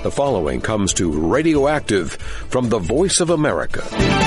The following comes to Radioactive from the Voice of America.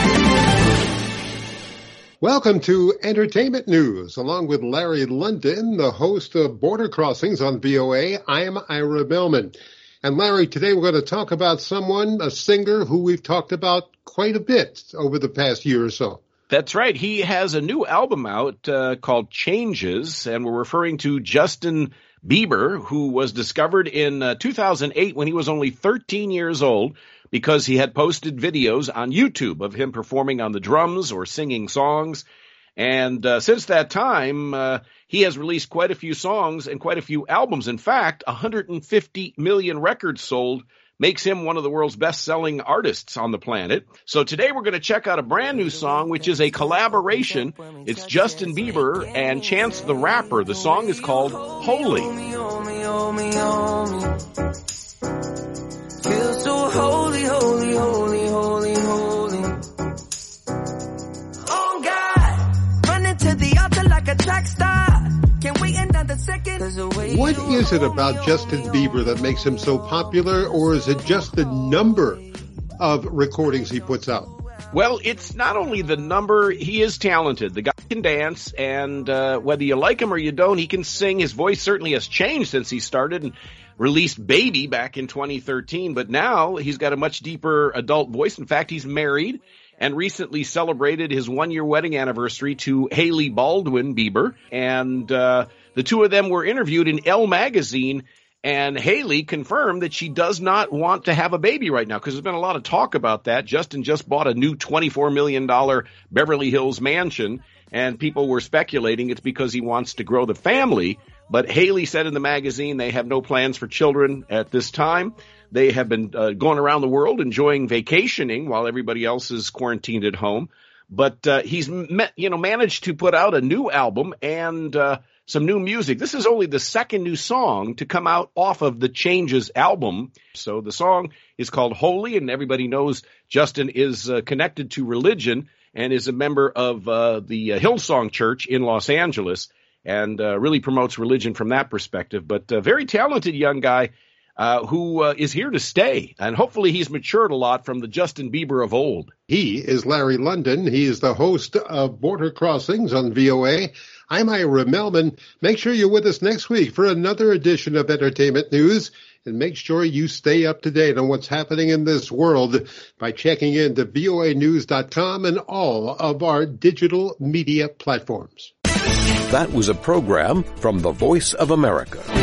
Welcome to Entertainment News. Along with Larry London, the host of Border Crossings on VOA, I'm Ira Melman. And Larry, today we're going to talk about someone, a singer who we've talked about quite a bit over the past year or so. That's right. He has a new album out called Changes, and we're referring to Justin Bieber, who was discovered in 2008 when he was only 13 years old because he had posted videos on YouTube of him performing on the drums or singing songs. And since that time, he has released quite a few songs and quite a few albums. In fact, 150 million records sold makes him one of the world's best-selling artists on the planet. So today we're going to check out a brand new song, which is a collaboration. It's Justin Bieber and Chance the Rapper. The song is called Holy. Feel so holy, holy, holy, holy, holy. Oh God, running to the altar like a track star. What is it about Justin Bieber that makes him so popular, or is it just the number of recordings he puts out? Well, it's not only the number. He is talented. The guy can dance, and whether you like him or you don't, he can sing. His voice certainly has changed since he started and released Baby back in 2013, but now he's got a much deeper adult voice. In fact, he's married and recently celebrated his one-year wedding anniversary to Hailey Baldwin Bieber. And the two of them were interviewed in Elle magazine, and Hailey confirmed that she does not want to have a baby right now because there's been a lot of talk about that. Justin just bought a new $24 million Beverly Hills mansion, and people were speculating it's because he wants to grow the family. But Hailey said in the magazine they have no plans for children at this time. They have been going around the world enjoying vacationing while everybody else is quarantined at home. But he's managed to put out a new album and some new music. This is only the second new song to come out off of the Changes album. So the song is called Holy, and everybody knows Justin is connected to religion and is a member of the Hillsong Church in Los Angeles, and really promotes religion from that perspective. But a very talented young guy who is here to stay, and hopefully he's matured a lot from the Justin Bieber of old. He is Larry London. He is the host of Border Crossings on VOA. I'm Ira Melman. Make sure you're with us next week for another edition of Entertainment News, and make sure you stay up to date on what's happening in this world by checking into voanews.com and all of our digital media platforms. That was a program from the Voice of America.